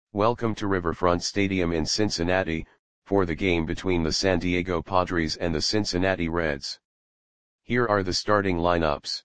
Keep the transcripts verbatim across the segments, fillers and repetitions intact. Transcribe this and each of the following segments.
Welcome to Riverfront Stadium in Cincinnati, for the game between the San Diego Padres and the Cincinnati Reds. Here are the starting lineups.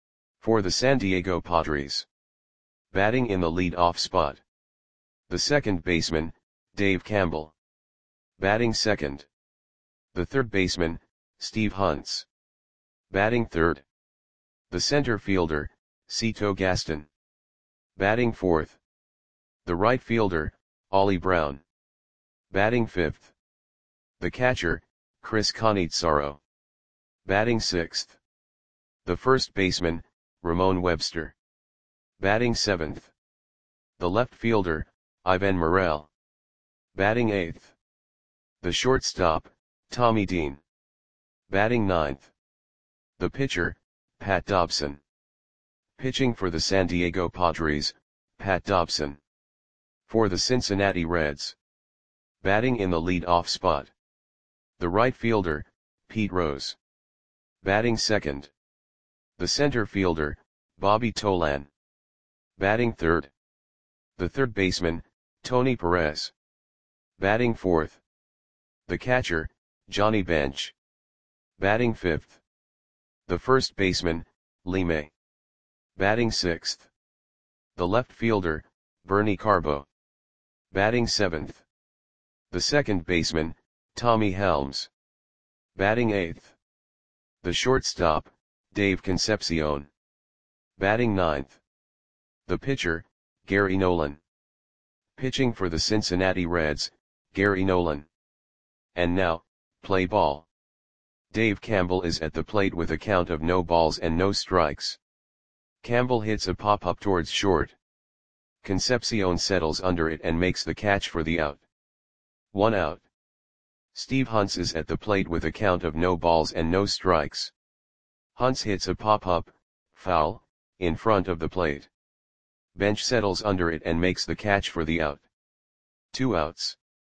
For the San Diego Padres. Batting in the lead-off spot. The second baseman, Dave Campbell. Batting second. The third baseman, Steve Hunts. Batting third. The center fielder, Cito Gaston. Batting fourth. The right fielder, Ollie Brown. Batting fifth. The catcher, Chris Cannizzaro. Batting sixth. The first baseman, Ramon Webster. Batting seventh. The left fielder, Ivan Morel. Batting eighth. The shortstop, Tommy Dean. Batting ninth. The pitcher, Pat Dobson. Pitching for the San Diego Padres, Pat Dobson. For the Cincinnati Reds. Batting in the lead-off spot. The right fielder, Pete Rose. Batting second. The center fielder, Bobby Tolan. Batting third. The third baseman, Tony Perez. Batting fourth. The catcher, Johnny Bench. Batting fifth. The first baseman, Lee May. Batting sixth. The left fielder, Bernie Carbo. Batting seventh. The second baseman, Tommy Helms. Batting eighth. The shortstop, Dave Concepcion. Batting ninth. The pitcher, Gary Nolan. Pitching for the Cincinnati Reds, Gary Nolan. And now, play ball. Dave Campbell is at the plate with a count of no balls and no strikes. Campbell hits a pop-up towards short. Concepcion settles under it and makes the catch for the out. One out. Steve Hunts is at the plate with a count of no balls and no strikes. Hunts hits a pop-up, foul, in front of the plate. Bench settles under it and makes the catch for the out. Two outs.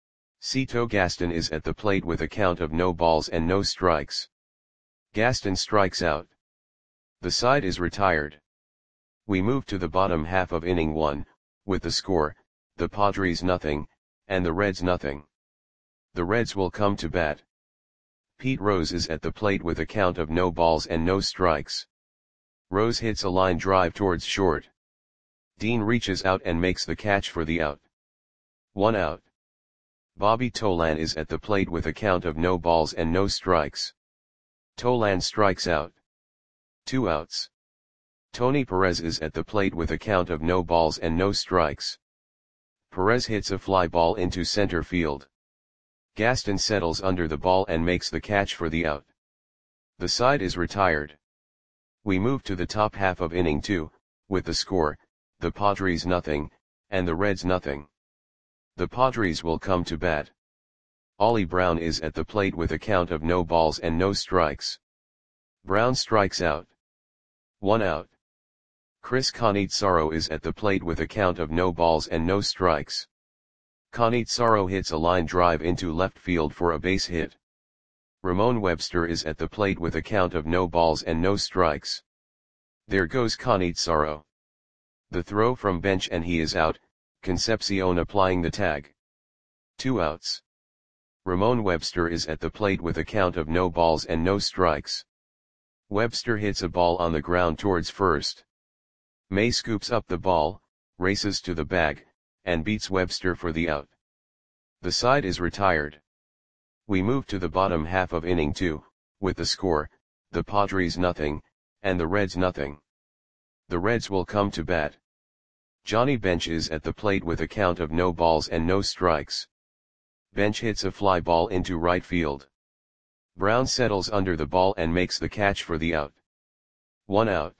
Cito Gaston is at the plate with a count of no balls and no strikes. Gaston strikes out. The side is retired. We move to the bottom half of inning one, with the score, the Padres nothing, and the Reds nothing. The Reds will come to bat. Pete Rose is at the plate with a count of no balls and no strikes. Rose hits a line drive towards short. Dean reaches out and makes the catch for the out. One out. Bobby Tolan is at the plate with a count of no balls and no strikes. Tolan strikes out. Two outs. Tony Perez is at the plate with a count of no balls and no strikes. Perez hits a fly ball into center field. Gaston settles under the ball and makes the catch for the out. The side is retired. We move to the top half of inning two, with the score, the Padres nothing, and the Reds nothing. The Padres will come to bat. Ollie Brown is at the plate with a count of no balls and no strikes. Brown strikes out. One out. Chris Cannizzaro is at the plate with a count of no balls and no strikes. Cannizzaro hits a line drive into left field for a base hit. Ramon Webster is at the plate with a count of no balls and no strikes. There goes Cannizzaro. The throw from bench and he is out, Concepcion applying the tag. Two outs. Ramon Webster is at the plate with a count of no balls and no strikes. Webster hits a ball on the ground towards first. May scoops up the ball, races to the bag, and beats Webster for the out. The side is retired. We move to the bottom half of inning two, with the score, the Padres nothing, and the Reds nothing. The Reds will come to bat. Johnny Bench is at the plate with a count of no balls and no strikes. Bench hits a fly ball into right field. Brown settles under the ball and makes the catch for the out. One out.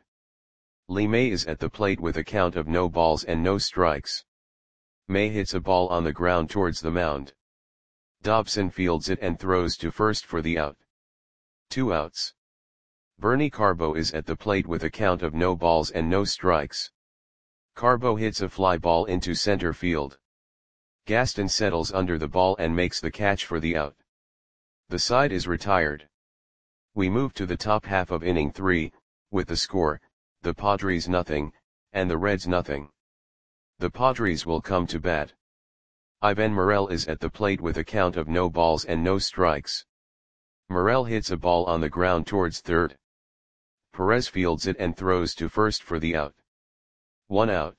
Lee May is at the plate with a count of no balls and no strikes. May hits a ball on the ground towards the mound. Dobson fields it and throws to first for the out. Two outs. Bernie Carbo is at the plate with a count of no balls and no strikes. Carbo hits a fly ball into center field. Gaston settles under the ball and makes the catch for the out. The side is retired. We move to the top half of inning three, with the score, the Padres nothing, and the Reds nothing. The Padres will come to bat. Ivan Morel is at the plate with a count of no balls and no strikes. Morel hits a ball on the ground towards third. Perez fields it and throws to first for the out. One out.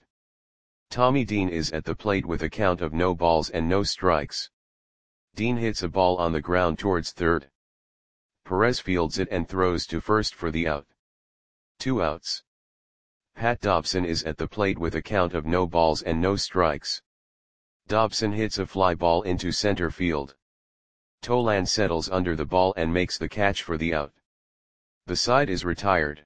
Tommy Dean is at the plate with a count of no balls and no strikes. Dean hits a ball on the ground towards third. Perez fields it and throws to first for the out. Two outs. Pat Dobson is at the plate with a count of no balls and no strikes. Dobson hits a fly ball into center field. Tolan settles under the ball and makes the catch for the out. The side is retired.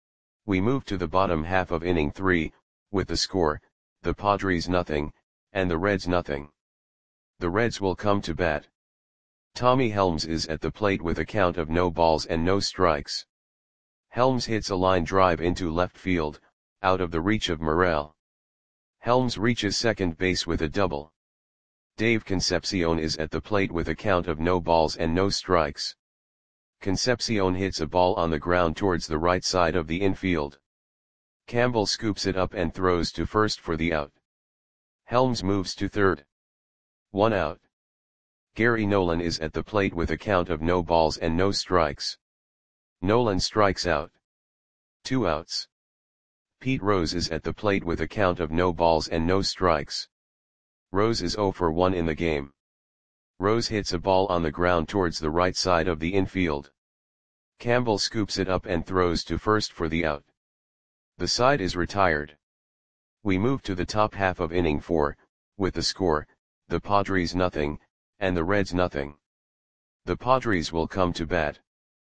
We move to the bottom half of inning three, with the score, the Padres nothing, and the Reds nothing. The Reds will come to bat. Tommy Helms is at the plate with a count of no balls and no strikes. Helms hits a line drive into left field, out of the reach of Morel. Helms reaches second base with a double. Dave Concepcion is at the plate with a count of no balls and no strikes. Concepcion hits a ball on the ground towards the right side of the infield. Campbell scoops it up and throws to first for the out. Helms moves to third. One out. Gary Nolan is at the plate with a count of no balls and no strikes. Nolan strikes out. Two outs. Pete Rose is at the plate with a count of no balls and no strikes. Rose is oh for one in the game. Rose hits a ball on the ground towards the right side of the infield. Campbell scoops it up and throws to first for the out. The side is retired. We move to the top half of inning four, with the score, the Padres nothing, and the Reds nothing. The Padres will come to bat.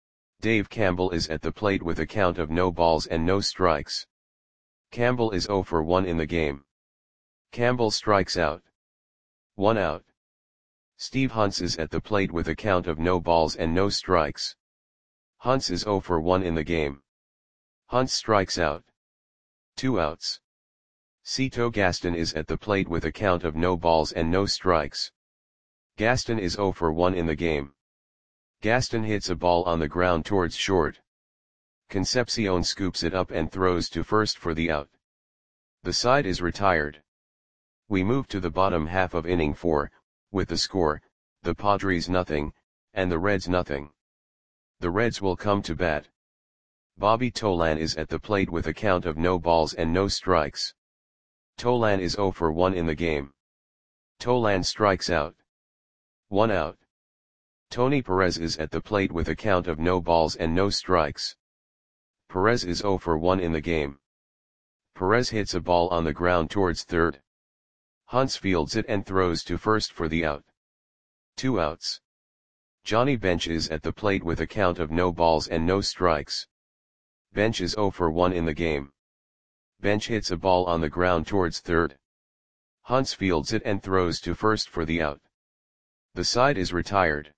Dave Campbell is at the plate with a count of no balls and no strikes. Campbell is oh for one in the game. Campbell strikes out. One out. Steve Hunts is at the plate with a count of no balls and no strikes. Hunts is oh for one in the game. Hunts strikes out. Two outs. Cito Gaston is at the plate with a count of no balls and no strikes. Gaston is oh for one in the game. Gaston hits a ball on the ground towards short. Concepcion scoops it up and throws to first for the out. The side is retired. We move to the bottom half of inning four, with the score, the Padres nothing, and the Reds nothing. The Reds will come to bat. Bobby Tolan is at the plate with a count of no balls and no strikes. Tolan is oh for one in the game. Tolan strikes out. One out. Tony Perez is at the plate with a count of no balls and no strikes. Perez is oh for one in the game. Perez hits a ball on the ground towards third. Hunts fields it and throws to first for the out. Two outs. Johnny Bench is at the plate with a count of no balls and no strikes. Bench is oh for one in the game. Bench hits a ball on the ground towards third. Hunts fields it and throws to first for the out. The side is retired.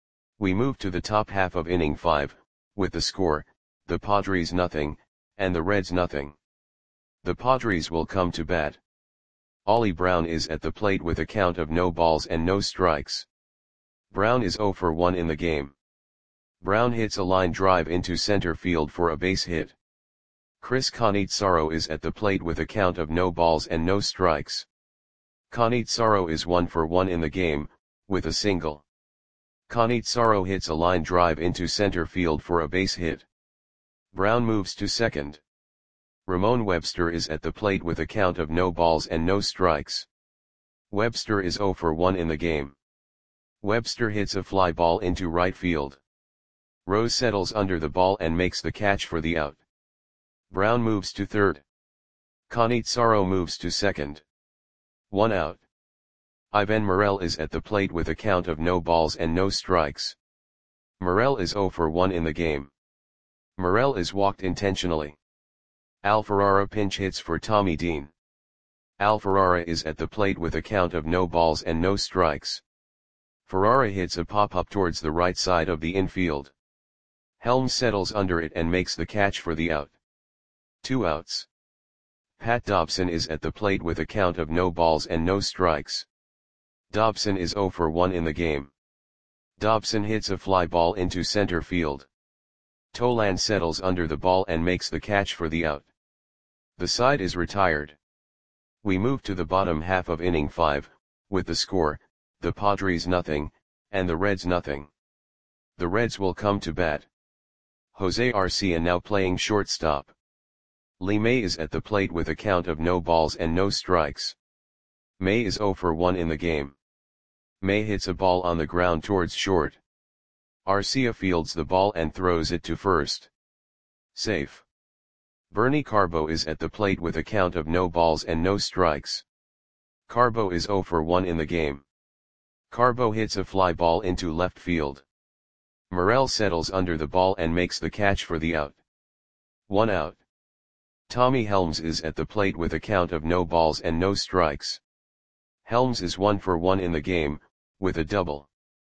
We move to the top half of inning five, with the score, the Padres nothing, and the Reds nothing. The Padres will come to bat. Ollie Brown is at the plate with a count of no balls and no strikes. Brown is oh for one in the game. Brown hits a line drive into center field for a base hit. Chris Cannizzaro is at the plate with a count of no balls and no strikes. Cannizzaro is one for one in the game, with a single. Cannizzaro hits a line drive into center field for a base hit. Brown moves to second. Ramon Webster is at the plate with a count of no balls and no strikes. Webster is oh for one in the game. Webster hits a fly ball into right field. Rose settles under the ball and makes the catch for the out. Brown moves to third. Cannizzaro moves to second. One out. Ivan Morel is at the plate with a count of no balls and no strikes. Morel is oh for one in the game. Morel is walked intentionally. Al Ferrara pinch hits for Tommy Dean. Al Ferrara is at the plate with a count of no balls and no strikes. Ferrara hits a pop-up towards the right side of the infield. Helms settles under it and makes the catch for the out. Two outs. Pat Dobson is at the plate with a count of no balls and no strikes. Dobson is oh for one in the game. Dobson hits a fly ball into center field. Tolan settles under the ball and makes the catch for the out. The side is retired. We move to the bottom half of inning five, with the score, the Padres nothing, and the Reds nothing. The Reds will come to bat. Jose Arcia now playing shortstop. Lee May is at the plate with a count of no balls and no strikes. May is zero for one in the game. May hits a ball on the ground towards short. Arcia fields the ball and throws it to first. Safe. Bernie Carbo is at the plate with a count of no balls and no strikes. Carbo is zero for one in the game. Carbo hits a fly ball into left field. Morel settles under the ball and makes the catch for the out. One out. Tommy Helms is at the plate with a count of no balls and no strikes. Helms is one for one in the game, with a double.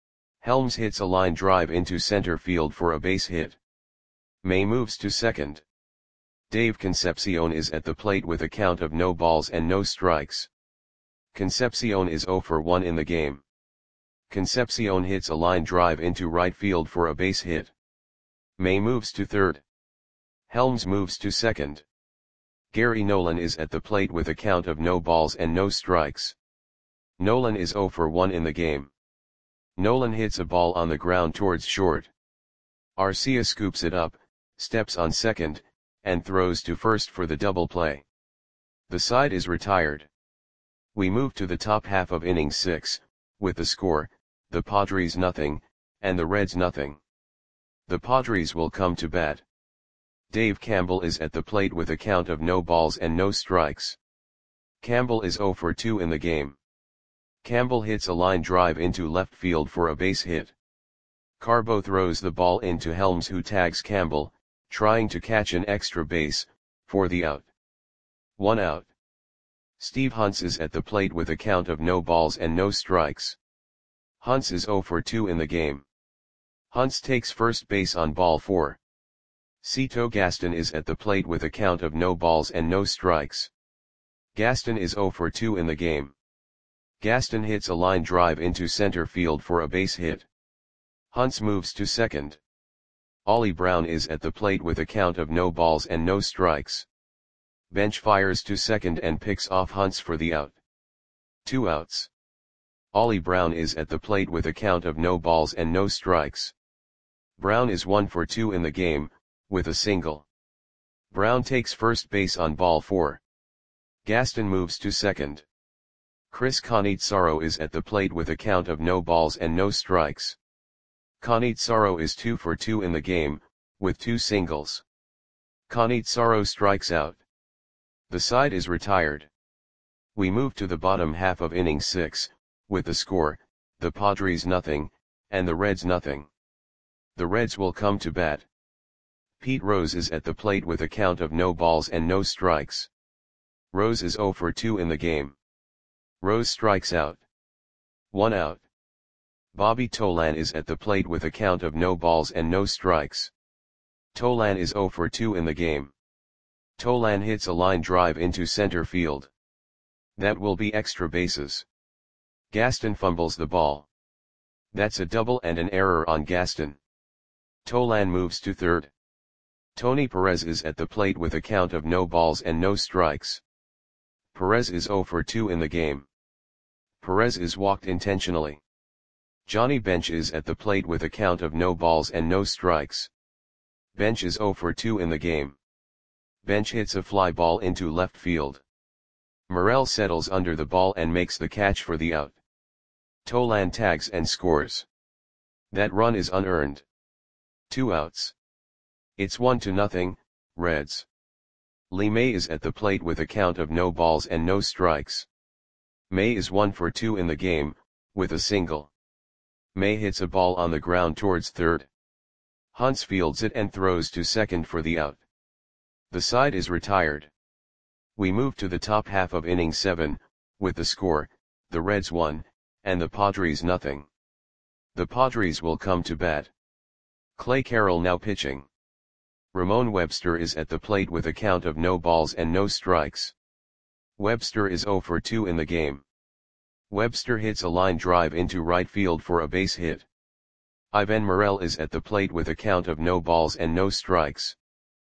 Helms hits a line drive into center field for a base hit. May moves to second. Dave Concepcion is at the plate with a count of no balls and no strikes. Concepcion is zero for one in the game. Concepcion hits a line drive into right field for a base hit. May moves to third. Helms moves to second. Gary Nolan is at the plate with a count of no balls and no strikes. Nolan is zero for one in the game. Nolan hits a ball on the ground towards short. Arcia scoops it up, steps on second, and throws to first for the double play. The side is retired. We move to the top half of inning six, with the score, the Padres nothing, and the Reds nothing. The Padres will come to bat. Dave Campbell is at the plate with a count of no balls and no strikes. Campbell is zero for two in the game. Campbell hits a line drive into left field for a base hit. Carbo throws the ball into Helms, who tags Campbell, trying to catch an extra base, for the out. One out. Steve Hunts is at the plate with a count of no balls and no strikes. Hunts is zero for two in the game. Hunts takes first base on ball four. Cito Gaston is at the plate with a count of no balls and no strikes. Gaston is zero for two in the game. Gaston hits a line drive into center field for a base hit. Hunts moves to second. Ollie Brown is at the plate with a count of no balls and no strikes. Bench fires to second and picks off Hunts for the out. Two outs. Ollie Brown is at the plate with a count of no balls and no strikes. Brown is one for two in the game, with a single. Brown takes first base on ball four. Gaston moves to second. Chris Cannizzaro is at the plate with a count of no balls and no strikes. Cannizzaro is two for two in the game, with two singles. Cannizzaro strikes out. The side is retired. We move to the bottom half of inning six, with the score, the Padres nothing, and the Reds nothing. The Reds will come to bat. Pete Rose is at the plate with a count of no balls and no strikes. Rose is zero for two in the game. Rose strikes out. One out. Bobby Tolan is at the plate with a count of no balls and no strikes. Tolan is zero for two in the game. Tolan hits a line drive into center field. That will be extra bases. Gaston fumbles the ball. That's a double and an error on Gaston. Tolan moves to third. Tony Perez is at the plate with a count of no balls and no strikes. Perez is zero for two in the game. Perez is walked intentionally. Johnny Bench is at the plate with a count of no balls and no strikes. Bench is zero for two in the game. Bench hits a fly ball into left field. Morel settles under the ball and makes the catch for the out. Tolan tags and scores. That run is unearned. Two outs. It's one to nothing, Reds. Lee May is at the plate with a count of no balls and no strikes. May is one for two in the game, with a single. May hits a ball on the ground towards third. Hunts fields it and throws to second for the out. The side is retired. We move to the top half of inning seven, with the score, the Reds one, and the Padres nothing. The Padres will come to bat. Clay Carroll now pitching. Ramon Webster is at the plate with a count of no balls and no strikes. Webster is zero for two in the game. Webster hits a line drive into right field for a base hit. Ivan Morel is at the plate with a count of no balls and no strikes.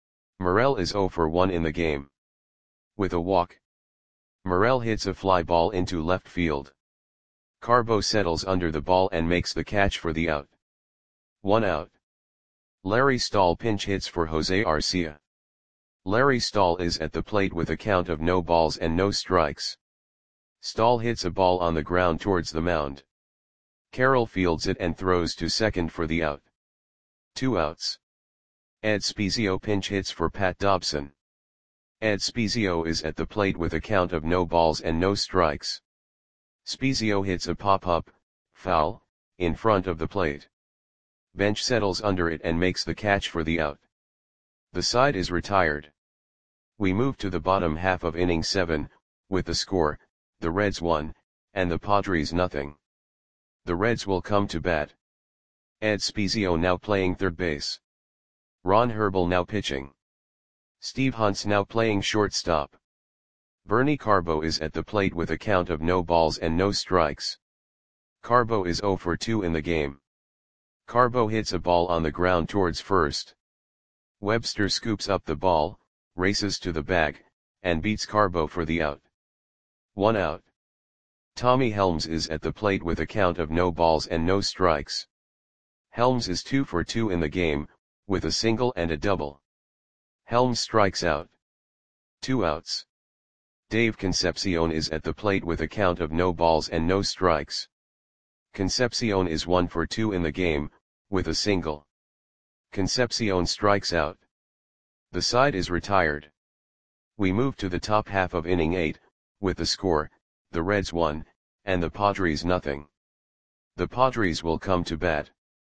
Morel is zero for one in the game. With a walk. Morel hits a fly ball into left field. Carbo settles under the ball and makes the catch for the out. One out. Larry Stahl pinch hits for Jose Arcia. Larry Stahl is at the plate with a count of no balls and no strikes. Stahl hits a ball on the ground towards the mound. Carroll fields it and throws to second for the out. Two outs. Ed Spezio pinch hits for Pat Dobson. Ed Spezio is at the plate with a count of no balls and no strikes. Spezio hits a pop-up, foul, in front of the plate. Bench settles under it and makes the catch for the out. The side is retired. We move to the bottom half of inning seven, with the score, the Reds one, and the Padres nothing. The Reds will come to bat. Ed Spezio now playing third base. Ron Herbel now pitching. Steve Hunt's now playing shortstop. Bernie Carbo is at the plate with a count of no balls and no strikes. Carbo is oh for two in the game. Carbo hits a ball on the ground towards first. Webster scoops up the ball, races to the bag, and beats Carbo for the out. One out. Tommy Helms is at the plate with a count of no balls and no strikes. Helms is two for two in the game, with a single and a double. Helms strikes out. Two outs. Dave Concepcion is at the plate with a count of no balls and no strikes. Concepcion is one for two in the game, with a single. Concepcion strikes out. The side is retired. We move to the top half of inning eight, with the score, the Reds one, and the Padres nothing. The Padres will come to bat.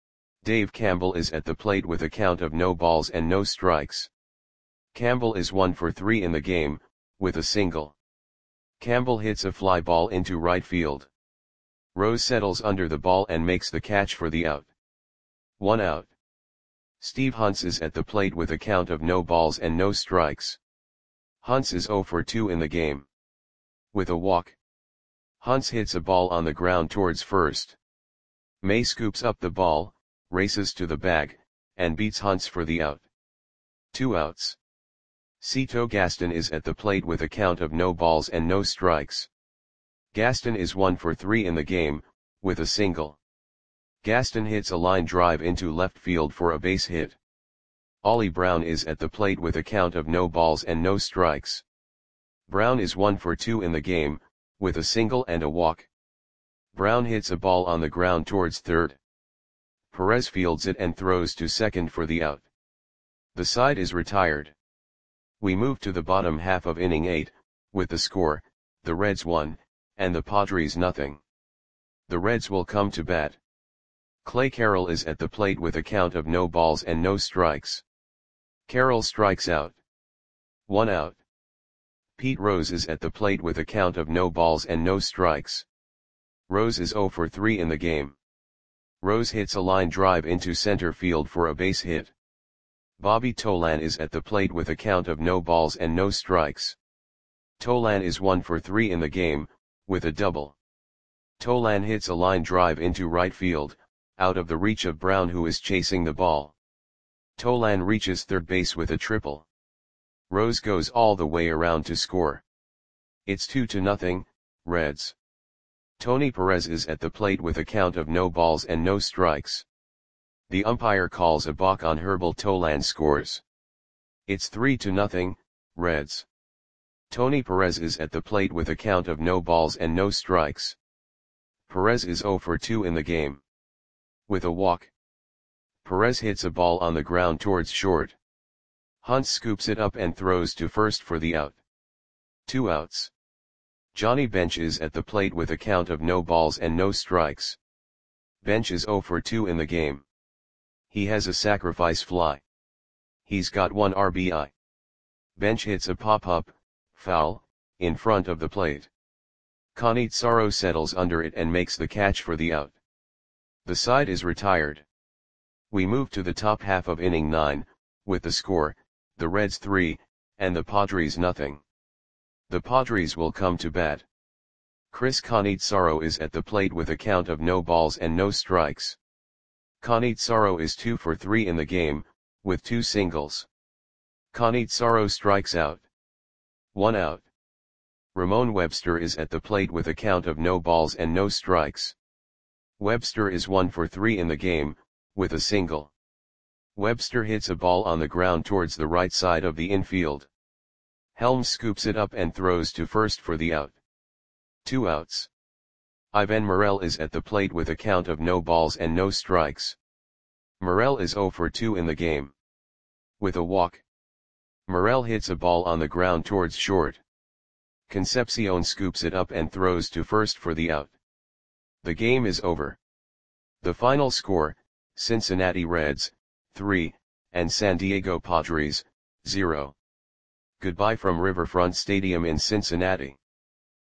Dave Campbell is at the plate with a count of no balls and no strikes. Campbell is one for three in the game, with a single. Campbell hits a fly ball into right field. Rose settles under the ball and makes the catch for the out. One out. Steve Huntz is at the plate with a count of no balls and no strikes. Huntz is oh for two in the game. With a walk. Huntz hits a ball on the ground towards first. May scoops up the ball, races to the bag, and beats Huntz for the out. Two outs. Cito Gaston is at the plate with a count of no balls and no strikes. Gaston is one for three in the game, with a single. Gaston hits a line drive into left field for a base hit. Ollie Brown is at the plate with a count of no balls and no strikes. Brown is one for two in the game, with a single and a walk. Brown hits a ball on the ground towards third. Perez fields it and throws to second for the out. The side is retired. We move to the bottom half of inning eight, with the score, the Reds one, and the Padres nothing. The Reds will come to bat. Clay Carroll is at the plate with a count of no balls and no strikes. Carroll strikes out. One out. Pete Rose is at the plate with a count of no balls and no strikes. Rose is oh for three in the game. Rose hits a line drive into center field for a base hit. Bobby Tolan is at the plate with a count of no balls and no strikes. Tolan is one for three in the game, with a double. Tolan hits a line drive into right field, out of the reach of Brown who is chasing the ball. Tolan reaches third base with a triple. Rose goes all the way around to score. It's two to nothing, Reds. Tony Perez is at the plate with a count of no balls and no strikes. The umpire calls a balk on Herbal. Tolan scores. It's three to nothing, Reds. Tony Perez is at the plate with a count of no balls and no strikes. Perez is oh for two in the game. With a walk. Perez hits a ball on the ground towards short. Hunt scoops it up and throws to first for the out. Two outs. Johnny Bench is at the plate with a count of no balls and no strikes. Bench is oh for two in the game. He has a sacrifice fly. He's got one R B I. Bench hits a pop-up, foul, in front of the plate. Cannizzaro settles under it and makes the catch for the out. The side is retired. We move to the top half of inning nine, with the score, the Reds three, and the Padres nothing. The Padres will come to bat. Chris Cannizzaro is at the plate with a count of no balls and no strikes. Cannizzaro is two for three in the game, with two singles. Cannizzaro strikes out. One out. Ramon Webster is at the plate with a count of no balls and no strikes. Webster is one for three in the game, with a single. Webster hits a ball on the ground towards the right side of the infield. Helms scoops it up and throws to first for the out. Two outs. Ivan Morel is at the plate with a count of no balls and no strikes. Morel is zero for two in the game. With a walk. Morel hits a ball on the ground towards short. Concepcion scoops it up and throws to first for the out. The game is over. The final score, Cincinnati Reds, three, and San Diego Padres, zero. Goodbye from Riverfront Stadium in Cincinnati.